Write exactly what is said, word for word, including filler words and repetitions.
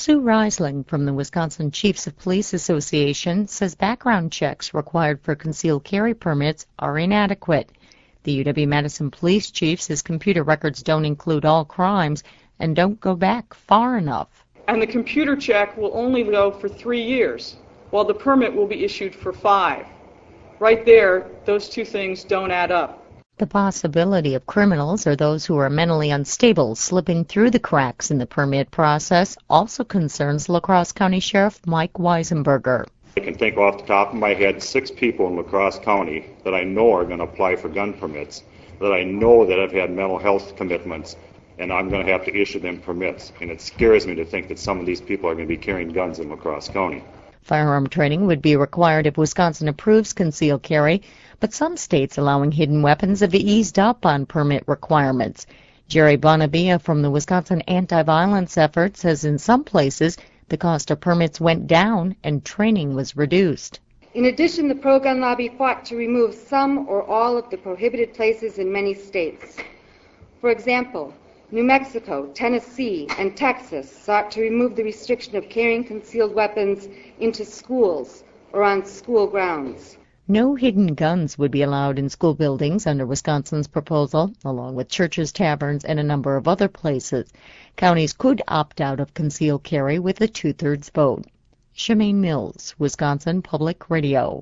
Sue Reisling from the Wisconsin Chiefs of Police Association says background checks required for concealed carry permits are inadequate. The U W-Madison Police Chief says computer records don't include all crimes and don't go back far enough. And the computer check will only go for three years, while the permit will be issued for five. Right there, those two things don't add up. The possibility of criminals or those who are mentally unstable slipping through the cracks in the permit process also concerns La Crosse County Sheriff Mike Weisenberger. I can think off the top of my head six people in La Crosse County that I know are going to apply for gun permits, that I know that have had mental health commitments, and I'm going to have to issue them permits. And it scares me to think that some of these people are going to be carrying guns in La Crosse County. Firearm training would be required if Wisconsin approves concealed carry, but some states allowing hidden weapons have eased up on permit requirements. Jerry Bonavia from the Wisconsin Anti-Violence Effort says in some places the cost of permits went down and training was reduced. In addition, the pro-gun lobby fought to remove some or all of the prohibited places in many states. For example, New Mexico, Tennessee, and Texas sought to remove the restriction of carrying concealed weapons into schools or on school grounds. No hidden guns would be allowed in school buildings under Wisconsin's proposal, along with churches, taverns, and a number of other places. Counties could opt out of concealed carry with a two-thirds vote. Shemaine Mills, Wisconsin Public Radio.